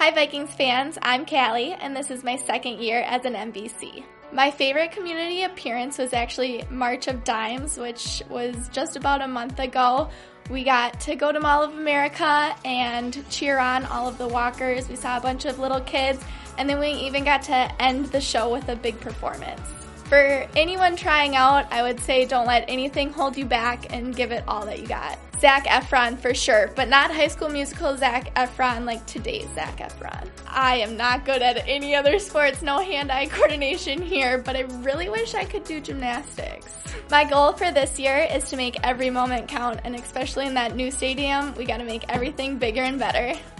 Hi Vikings fans, I'm Callie, and this is my second year as an MVC. My favorite community appearance was actually March of Dimes, which was just about a month ago. We got to go to Mall of America and cheer on all of the walkers. We saw a bunch of little kids, and then we even got to end the show with a big performance. For anyone trying out, I would say don't let anything hold you back and give it all that you got. Zac Efron for sure, but not High School Musical Zac Efron like today's Zac Efron. I am not good at any other sports, no hand-eye coordination here, but I really wish I could do gymnastics. My goal for this year is to make every moment count, and especially in that new stadium, we gotta make everything bigger and better.